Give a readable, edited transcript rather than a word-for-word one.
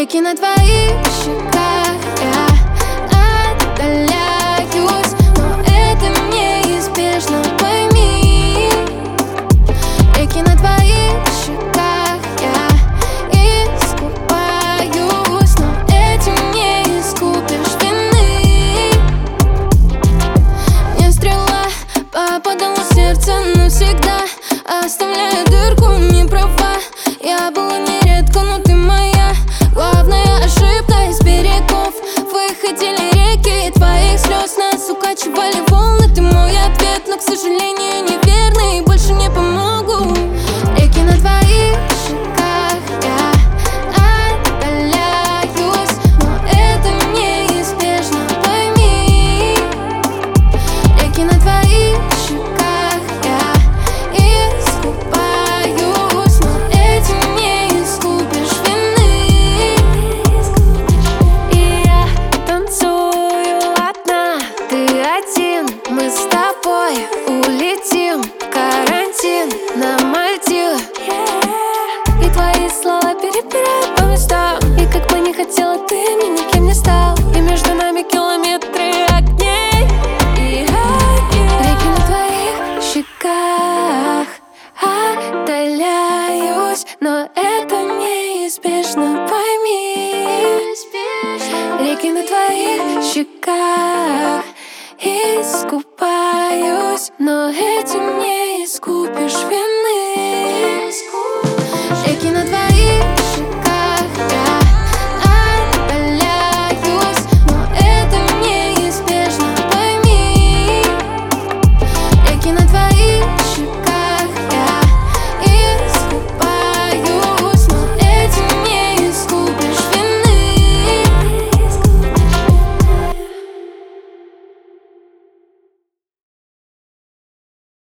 Реки на твоих щеках я отдаляюсь, но это неизбежно, пойми. Реки на твоих щеках я искупаюсь, но этим не искупишь вины. Не стрела попадала в сердце навсегда, оставляя дырку, не права. Я была нередко, но ты моя главная ошибка. Из берегов выходили реки твоих слез, нас укачивали волны. Ты мой ответ, но, к сожалению, неверный, больше не помогу. Реки на твоих щеках я отдаляюсь, но это неизбежно, пойми. Реки на твоих щеках я искупаюсь, но этим не искупишь вины. И я танцую одна, ты один. Мы с тобой улетим в карантин на Мальдивы. И твои слова перебирают по местам, и как бы не хотела, ты мне никем не стал. И между нами километры огней и огней. Реки на твоих щеках отдаляюсь, но это неизбежно, пойми. Реки на твоих щеках искупаюсь, но этим не искупишь вину.